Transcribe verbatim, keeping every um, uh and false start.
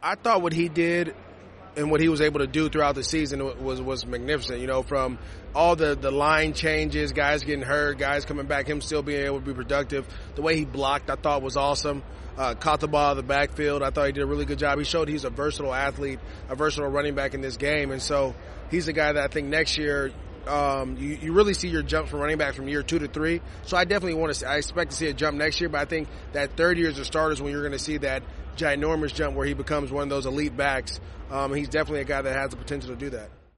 I thought what he did and what he was able to do throughout the season was was magnificent. You know, from all the, the line changes, guys getting hurt, guys coming back, him still being able to be productive. The way he blocked, I thought was awesome. Uh, caught the ball out of the backfield. I thought he did a really good job. He showed he's a versatile athlete, a versatile running back in this game. And so he's a guy that I think next year um, you, you really see your jump from running back from year two to three. So I definitely want to – I expect to see a jump next year, but I think that third year as a starter is when you're going to see that ginormous jump where he becomes one of those elite backs. Um, he's definitely a guy that has the potential to do that.